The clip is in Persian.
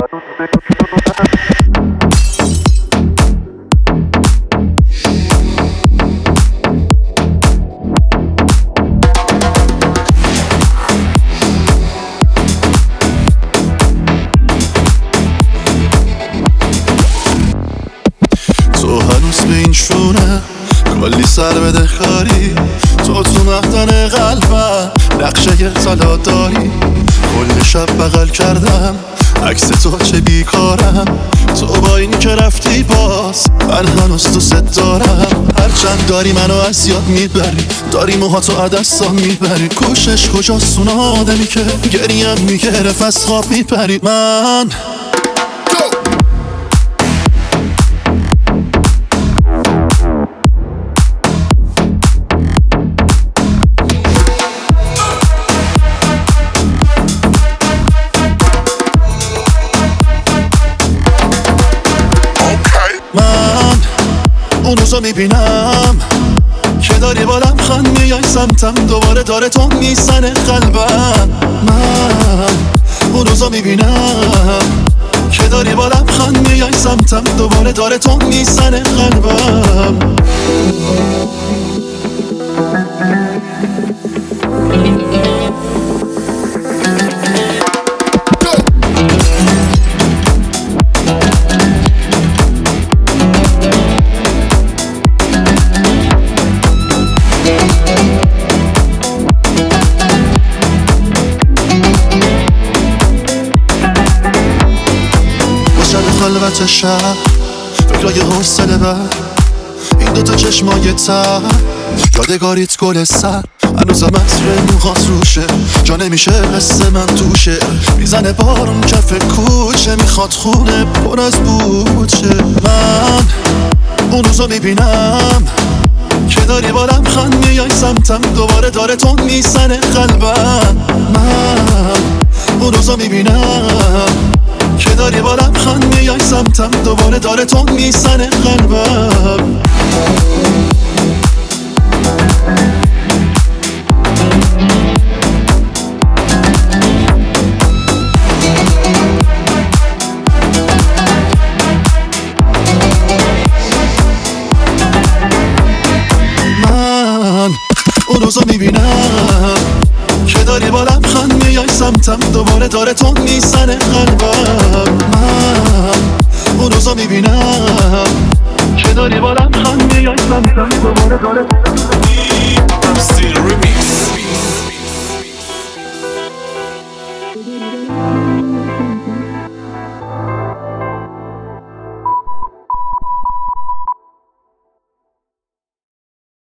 تو هنوز به این شونه کلی سر بده خاری، تو نهدن قلبم نقشه طلا داری. کل شب بغل کردم عکس تو چه بیکارم، تو با این که رفتی باز من هنوز دوست دارم. هرچند داری منو از یاد میبری، داری موهاتو عدستا میبری، کوشش کجاست اون آدمی که گریم میگرف از خواب میپری. من اون روزو میبینم که داری با لبخند میای سمتم، دوباره داره تو میزنه قلبم. من اون روزو میبینم که داری با لبخند میای سمتم، دوباره داره تو میزنه قلبم. خلوت شب فکرای حوصله بر این دوتا چشمای تر، یادگاریت گل سر هنوزم عطر موهات روشه، جا نمیشه حس من توشه. میزنه بارون کف کوچه، میخواد خونه پر از بوچه. من اون روزو میبینم که داری با لبخند میای سمتم، دوباره داره تو میزنه قلبم. من اون روزو میبینم که داری با لبخند میای سمتم، دوباره داره تو میزنه قلبم. من اون روزو میبینم که داری با لبخند میای سمتم، دوباره داره تو میزنه قلبم. من اون روزا میبینم که داری با لبخند میای سمتم، دوباره داره